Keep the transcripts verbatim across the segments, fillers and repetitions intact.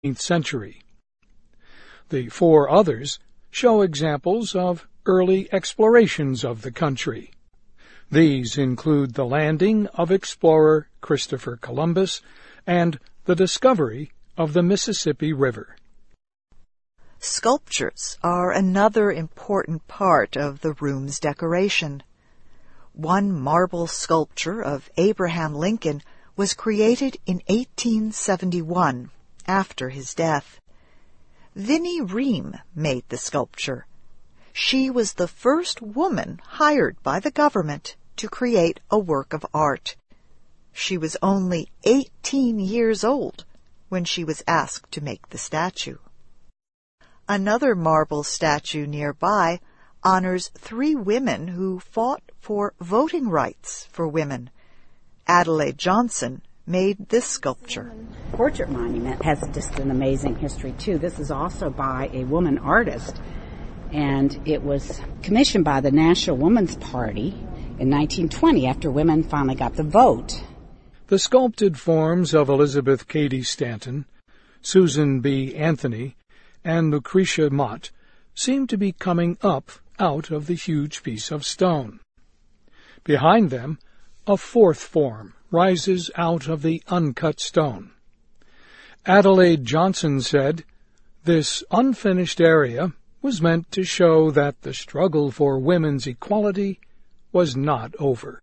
eighteenth century. The four others show examples of early explorations of the country. These include the landing of explorer Christopher Columbus and the discovery of the Mississippi River. Sculptures are another important part of the room's decoration. One marble sculpture of Abraham Lincoln was created in eighteen seventy-one, after his death. Vinnie Ream made the sculpture. She was the first woman hired by the government to create a work of art. She was only eighteen years old when she was asked to make the statue. Another marble statue nearby honors three women who fought for voting rights for women. Adelaide Johnson made this sculpture. Portrait monument has just an amazing history, too. This is also by a woman artist, and it was commissioned by the National Woman's Party in nineteen twenty after women finally got the vote. The sculpted forms of Elizabeth Cady Stanton, Susan B. Anthony, and Lucretia Mott seem to be coming up out of the huge piece of stone. Behind them, a fourth form rises out of the uncut stone. Adelaide Johnson said, "This unfinished area was meant to show that the struggle for women's equality was not over."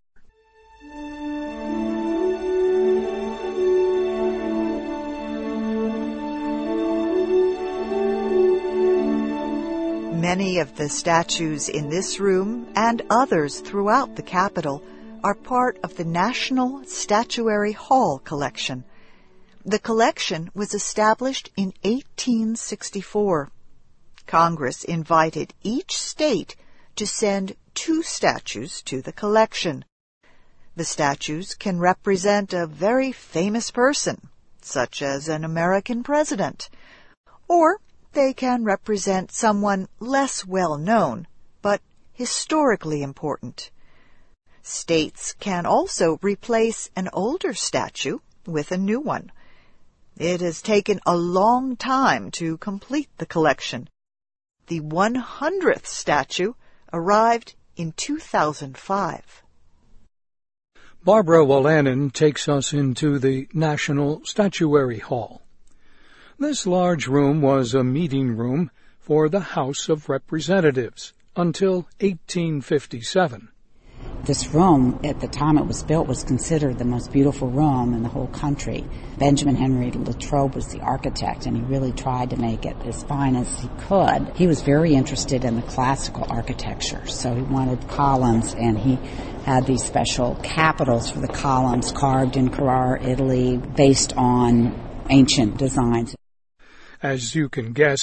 Many of the statues in this room and others throughout the Capitol are part of the National Statuary Hall collection. The collection was established in eighteen sixty-four. Congress invited each state to send two statues to the collection. The statues can represent a very famous person, such as an American president, or they can represent someone less well known, but historically important. States can also replace an older statue with a new one. It has taken a long time to complete the collection. The one hundredth statue arrived in two thousand five. Barbara Wolanin takes us into the National Statuary Hall. This large room was a meeting room for the House of Representatives until eighteen fifty-seven. This room, at the time it was built, was considered the most beautiful room in the whole country. Benjamin Henry Latrobe was the architect, and he really tried to make it as fine as he could. He was very interested in the classical architecture, so he wanted columns, and he had these special capitals for the columns carved in Carrara, Italy, based on ancient designs. As you can guess,